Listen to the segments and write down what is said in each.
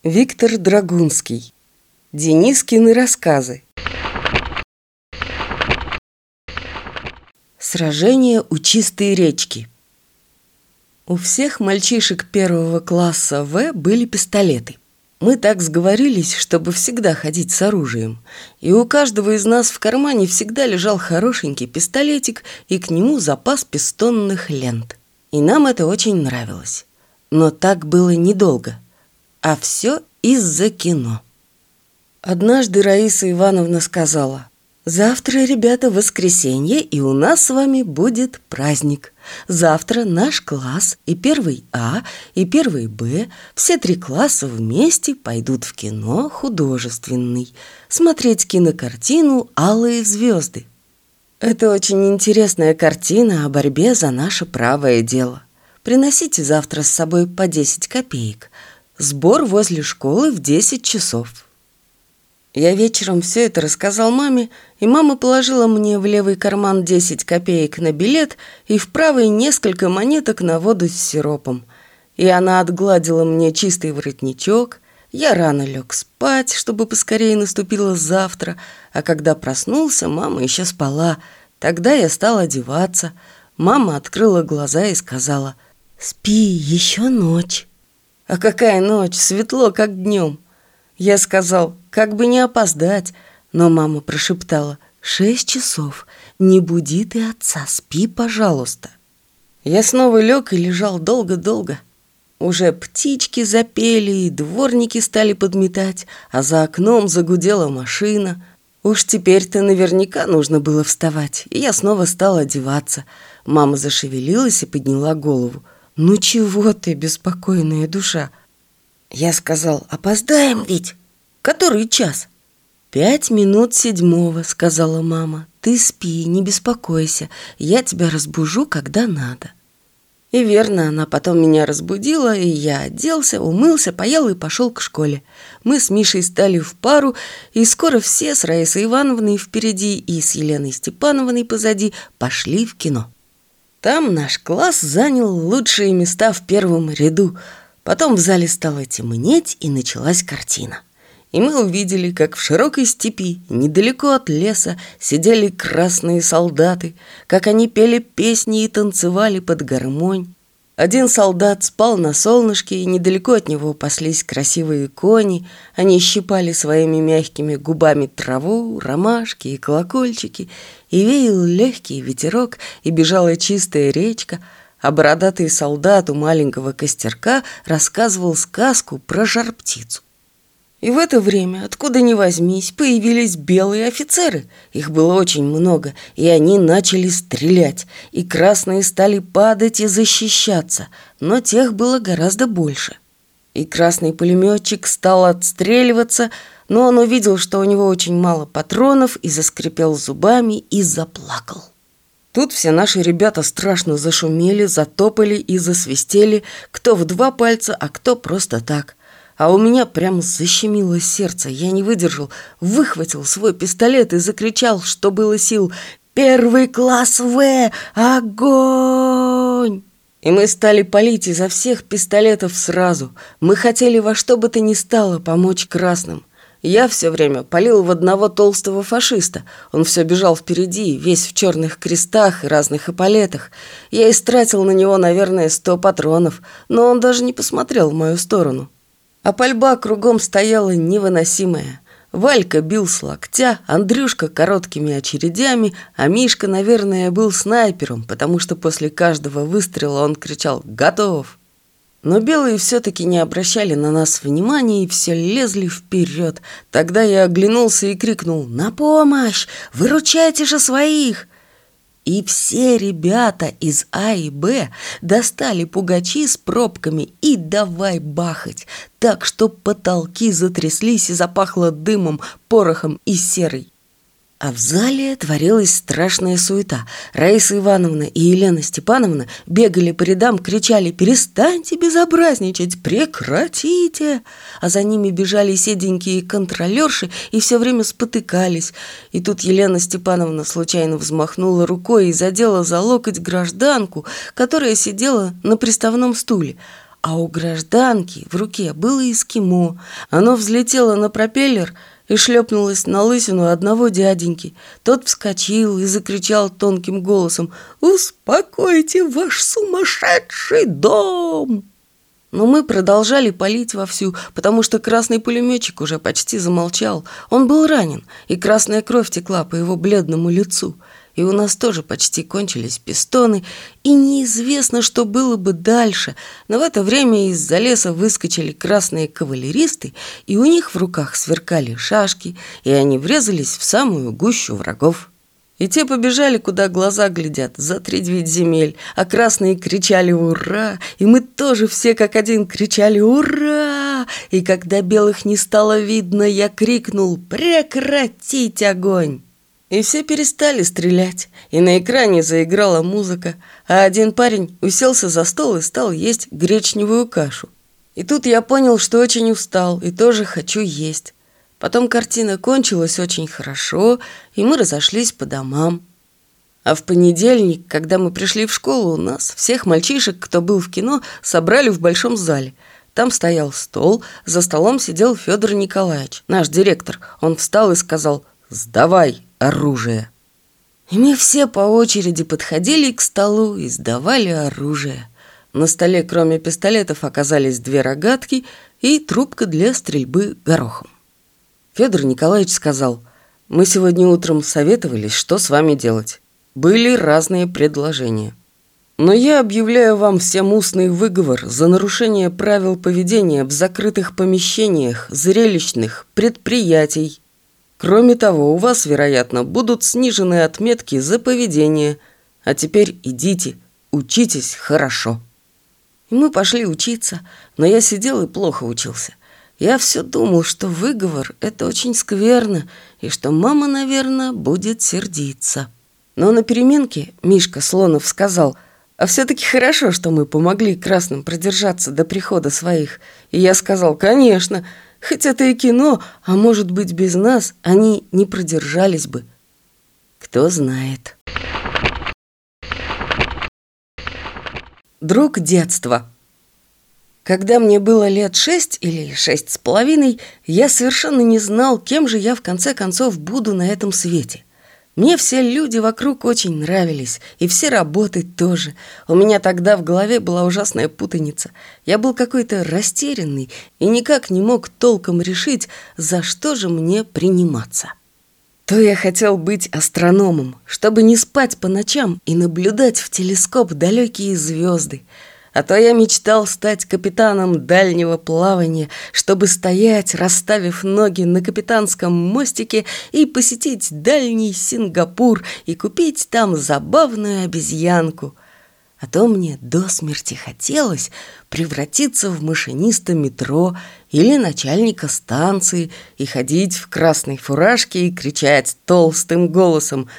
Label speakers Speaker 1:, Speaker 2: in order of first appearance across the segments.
Speaker 1: Виктор Драгунский. Денискины рассказы. Сражение у чистой речки. У всех мальчишек первого класса В были пистолеты. Мы так сговорились, чтобы всегда ходить с оружием. И у каждого из нас в кармане всегда лежал хорошенький пистолетик и к нему запас пистонных лент. И нам это очень нравилось. Но так было недолго. А все из-за кино. Однажды Раиса Ивановна сказала: «Завтра, ребята, воскресенье, и у нас с вами будет праздник. Завтра наш класс, и первый А, и первый Б, все 3 класса вместе пойдут в кино художественный, смотреть кинокартину «Алые звезды». Это очень интересная картина о борьбе за наше правое дело. Приносите завтра с собой по 10 копеек. Сбор возле школы в 10 часов». Я вечером все это рассказал маме, и мама положила мне в левый карман 10 копеек на билет и в правый несколько монеток на воду с сиропом. И она отгладила мне чистый воротничок. Я рано лег спать, чтобы поскорее наступило завтра, а когда проснулся, мама еще спала. Тогда я стал одеваться. Мама открыла глаза и сказала: «Спи, еще ночь». «А какая ночь? Светло, как днем». Я сказал: «Как бы не опоздать». Но мама прошептала: «6 часов. Не буди ты отца, спи, пожалуйста». Я снова лег и лежал долго-долго. Уже птички запели, и дворники стали подметать, а за окном загудела машина. Уж теперь-то наверняка нужно было вставать, и я снова стал одеваться. Мама зашевелилась и подняла голову. «Ну чего ты, беспокойная душа?» Я сказал: «Опоздаем ведь. Который час?» 5 минут 7, сказала мама. «Ты спи, не беспокойся, я тебя разбужу, когда надо». И верно, она потом меня разбудила, и я оделся, умылся, поел и пошел к школе. Мы с Мишей стали в пару, и скоро все с Раисой Ивановной впереди и с Еленой Степановной позади пошли в кино. Там наш класс занял лучшие места в первом ряду. Потом в зале стало темнеть, и началась картина. И мы увидели, как в широкой степи, недалеко от леса, сидели красные солдаты, как они пели песни и танцевали под гармонь. Один солдат спал на солнышке, и недалеко от него паслись красивые кони. Они щипали своими мягкими губами траву, ромашки и колокольчики, и веял легкий ветерок, и бежала чистая речка, а бородатый солдат у маленького костерка рассказывал сказку про жар-птицу. И в это время, откуда ни возьмись, появились белые офицеры. Их было очень много, и они начали стрелять, и красные стали падать и защищаться, но тех было гораздо больше. И красный пулеметчик стал отстреливаться, но он увидел, что у него очень мало патронов, и заскрипел зубами и заплакал. Тут все наши ребята страшно зашумели, затопали и засвистели, кто в 2 пальца, а кто просто так. А у меня прямо защемило сердце. Я не выдержал, выхватил свой пистолет и закричал, что было сил: «Первый класс В! Огонь!» И мы стали палить изо всех пистолетов сразу. Мы хотели во что бы то ни стало помочь красным. Я все время палил в одного толстого фашиста. Он все бежал впереди, весь в черных крестах и разных эполетах. Я истратил на него, наверное, 100 патронов, но он даже не посмотрел в мою сторону. А пальба кругом стояла невыносимая. Валька бил с локтя, Андрюшка короткими очередями, а Мишка, наверное, был снайпером, потому что после каждого выстрела он кричал «Готов!». Но белые все-таки не обращали на нас внимания и все лезли вперед. Тогда я оглянулся и крикнул: «На помощь! Выручайте же своих!» И все ребята из А и Б достали пугачи с пробками и давай бахать, так что потолки затряслись и запахло дымом, порохом и серой. А в зале творилась страшная суета. Раиса Ивановна и Елена Степановна бегали по рядам, кричали: «Перестаньте безобразничать! Прекратите!» А за ними бежали седенькие контролерши и все время спотыкались. И тут Елена Степановна случайно взмахнула рукой и задела за локоть гражданку, которая сидела на приставном стуле. а у гражданки в руке было эскимо. Оно взлетело на пропеллер и шлепнулось на лысину одного дяденьки. Тот вскочил и закричал тонким голосом: «Успокойте ваш сумасшедший дом!» Но мы продолжали палить вовсю, потому что красный пулеметчик уже почти замолчал. Он был ранен, и красная кровь текла по его бледному лицу. И у нас тоже почти кончились пистоны, и неизвестно, что было бы дальше. Но в это время из-за леса выскочили красные кавалеристы, и у них в руках сверкали шашки, и они врезались в самую гущу врагов. И те побежали, куда глаза глядят, за 3 земель, а красные кричали «Ура!», и мы тоже все как один кричали «Ура!». И когда белых не стало видно, я крикнул «Прекратить огонь!». И все перестали стрелять, и на экране заиграла музыка, а один парень уселся за стол и стал есть гречневую кашу. И тут я понял, что очень устал и тоже хочу есть. Потом картина кончилась очень хорошо, и мы разошлись по домам. А в понедельник, когда мы пришли в школу, у нас всех мальчишек, кто был в кино, собрали в большом зале. Там стоял стол, за столом сидел Федор Николаевич, наш директор. Он встал и сказал: «Сдавай оружие». И мы все по очереди подходили к столу и сдавали оружие. На столе, кроме пистолетов, оказались 2 рогатки и трубка для стрельбы горохом. Федор Николаевич сказал: «Мы сегодня утром советовались, что с вами делать. Были разные предложения. Но я объявляю вам всем устный выговор за нарушение правил поведения в закрытых помещениях зрелищных предприятий. Кроме того, у вас, вероятно, будут снижены отметки за поведение. А теперь идите, учитесь хорошо». И мы пошли учиться, но я сидел и плохо учился. Я все думал, что выговор – это очень скверно, и что мама, наверное, будет сердиться. Но на переменке Мишка Слонов сказал: «А все-таки хорошо, что мы помогли красным продержаться до прихода своих». И я сказал: «Конечно, хоть это и кино, а может быть, без нас они не продержались бы. Кто знает». Друг детства. Когда мне было лет 6 или 6,5, я совершенно не знал, кем же я в конце концов буду на этом свете. Мне все люди вокруг очень нравились, и все работы тоже. У меня тогда в голове была ужасная путаница. Я был какой-то растерянный и никак не мог толком решить, за что же мне приниматься. То я хотел быть астрономом, чтобы не спать по ночам и наблюдать в телескоп далекие звезды. А то я мечтал стать капитаном дальнего плавания, чтобы стоять, расставив ноги на капитанском мостике и посетить дальний Сингапур и купить там забавную обезьянку. А то мне до смерти хотелось превратиться в машиниста метро или начальника станции и ходить в красной фуражке и кричать толстым голосом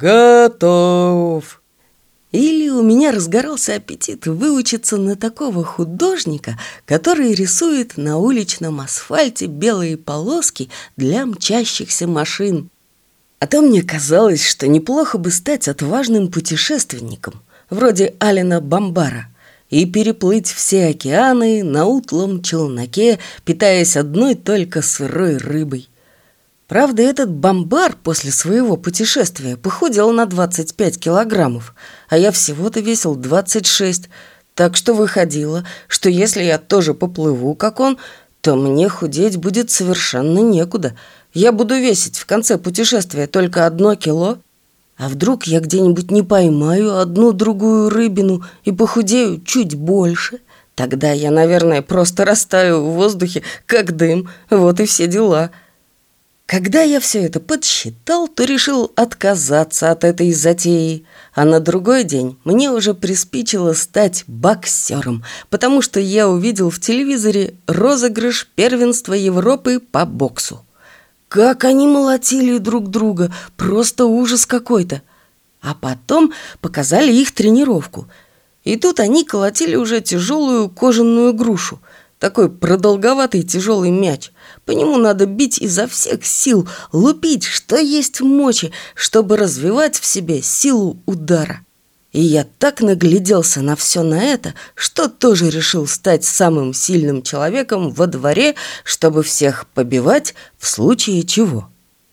Speaker 1: «Готов!». Или у меня разгорался аппетит выучиться на такого художника, который рисует на уличном асфальте белые полоски для мчащихся машин. А то мне казалось, что неплохо бы стать отважным путешественником, вроде Алена Бамбара, и переплыть все океаны на утлом челноке, питаясь одной только сырой рыбой. Правда, этот Бамбар после своего путешествия похудел на 25 килограммов, а я всего-то весил 26, так что выходило, что если я тоже поплыву, как он, то мне худеть будет совершенно некуда. Я буду весить в конце путешествия только 1 кило. А вдруг я где-нибудь не поймаю одну-другую рыбину и похудею чуть больше? Тогда я, наверное, просто растаю в воздухе, как дым. Вот и все дела. Когда я все это подсчитал, то решил отказаться от этой затеи. А на другой день мне уже приспичило стать боксером, потому что я увидел в телевизоре розыгрыш первенства Европы по боксу. Как они молотили друг друга, просто ужас какой-то. А потом показали их тренировку. И тут они колотили уже тяжелую кожаную грушу, такой продолговатый тяжелый мяч. По нему надо бить изо всех сил, лупить, что есть мочи, чтобы развивать в себе силу удара. И я так нагляделся на все на это, что тоже решил стать самым сильным человеком во дворе, чтобы всех побивать в случае чего.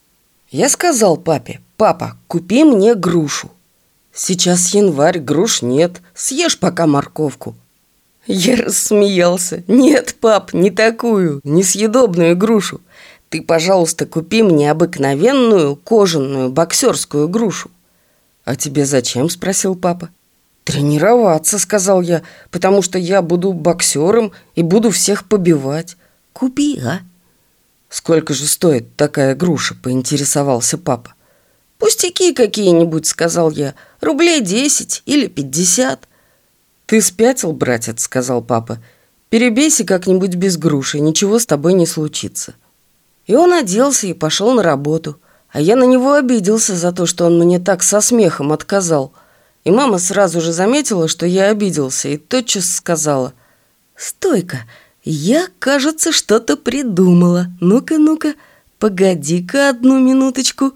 Speaker 1: Я сказал папе: «Папа, купи мне грушу. Сейчас январь, груш нет, съешь пока морковку». Я рассмеялся: «Нет, пап, не такую, несъедобную грушу. Ты, пожалуйста, купи мне обыкновенную кожаную боксерскую грушу». «А тебе зачем?» – спросил папа. «Тренироваться», – сказал я, «потому что я буду боксером и буду всех побивать». «Купи, а?» «Сколько же стоит такая груша?» – поинтересовался папа. «Пустяки какие-нибудь», – сказал я, «рублей 10 или 50». «Ты спятил, братец?» – сказал папа. «Перебейся как-нибудь без груши, ничего с тобой не случится». И он оделся и пошел на работу. А я на него обиделся за то, что он мне так со смехом отказал. И мама сразу же заметила, что я обиделся, и тотчас сказала: «Стой-ка, я, кажется, что-то придумала. Ну-ка, погоди-ка одну минуточку».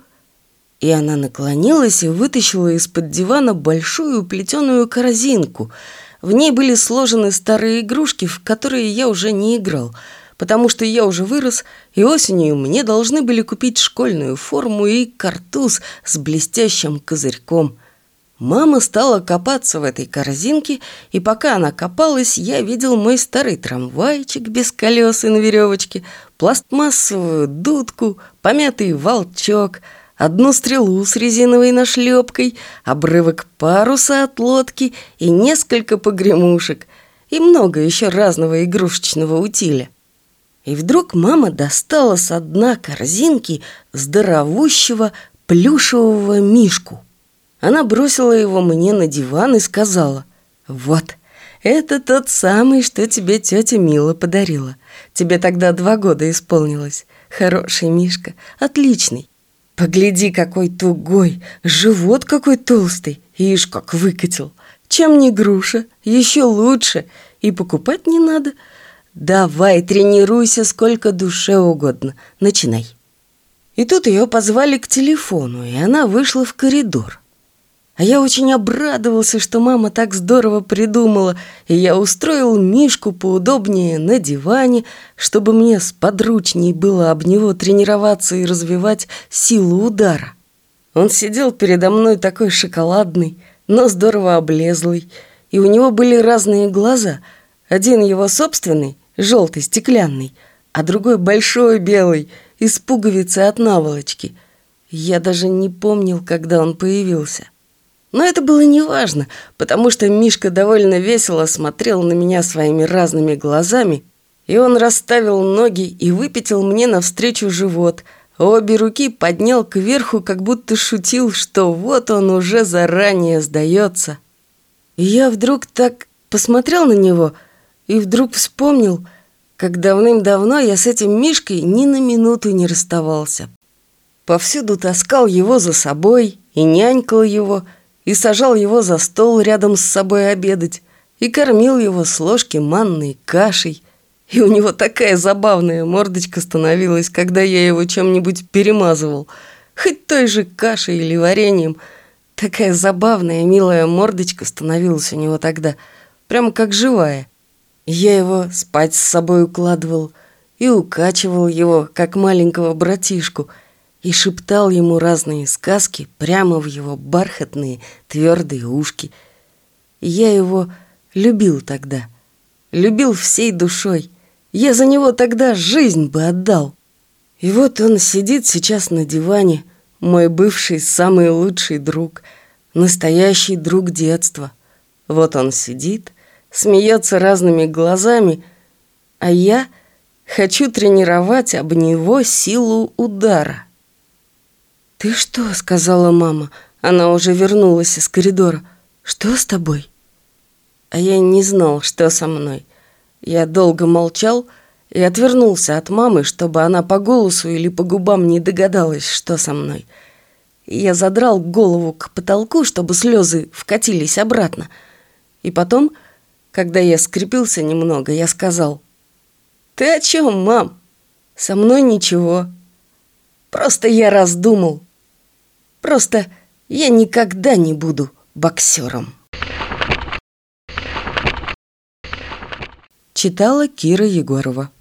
Speaker 1: И она наклонилась и вытащила из-под дивана большую плетеную корзинку. В ней были сложены старые игрушки, в которые я уже не играл, потому что я уже вырос, и осенью мне должны были купить школьную форму и картуз с блестящим козырьком. Мама стала копаться в этой корзинке, и пока она копалась, я видел мой старый трамвайчик без колес и на веревочке, пластмассовую дудку, помятый волчок, одну стрелу с резиновой нашлепкой, обрывок паруса от лодки и несколько погремушек, и много еще разного игрушечного утиля. И вдруг мама достала с дна корзинки здоровущего плюшевого мишку. Она бросила его мне на диван и сказала: «Вот, это тот самый, что тебе тетя Мила подарила. Тебе тогда 2 года исполнилось. Хороший мишка, отличный. Погляди, какой тугой, живот какой толстый, ишь, как выкатил. Чем не груша, еще лучше, и покупать не надо. Давай, тренируйся сколько душе угодно, начинай». И тут ее позвали к телефону, и она вышла в коридор. А я очень обрадовался, что мама так здорово придумала, и я устроил мишку поудобнее на диване, чтобы мне сподручней было об него тренироваться и развивать силу удара. Он сидел передо мной такой шоколадный, но здорово облезлый, и у него были разные глаза. Один его собственный, желтый, стеклянный, а другой большой, белый, из пуговицы от наволочки. Я даже не помнил, когда он появился. Но это было неважно, потому что мишка довольно весело смотрел на меня своими разными глазами, и он расставил ноги и выпятил мне навстречу живот, обе руки поднял кверху, как будто шутил, что вот он уже заранее сдается. И я вдруг так посмотрел на него и вдруг вспомнил, как давным-давно я с этим мишкой ни на минуту не расставался. Повсюду таскал его за собой и нянькал его, и сажал его за стол рядом с собой обедать, и кормил его с ложки манной кашей. И у него такая забавная мордочка становилась, когда я его чем-нибудь перемазывал, хоть той же кашей или вареньем. Такая забавная, милая мордочка становилась у него тогда, прямо как живая. Я его спать с собой укладывал и укачивал его, как маленького братишку, и шептал ему разные сказки прямо в его бархатные твердые ушки. И я его любил тогда, любил всей душой. Я за него тогда жизнь бы отдал. И вот он сидит сейчас на диване, мой бывший самый лучший друг, настоящий друг детства. Вот он сидит, смеется разными глазами, а я хочу тренировать об него силу удара. «Ты что?» — сказала мама. Она уже вернулась из коридора. «Что с тобой?» А я не знал, что со мной. Я долго молчал и отвернулся от мамы, чтобы она по голосу или по губам не догадалась, что со мной. И я задрал голову к потолку, чтобы слезы вкатились обратно. И потом, когда я скрепился немного, я сказал: «Ты о чем, мам?» «Со мной ничего. Просто я раздумал. Просто я никогда не буду боксером. Читала Кира Егорова.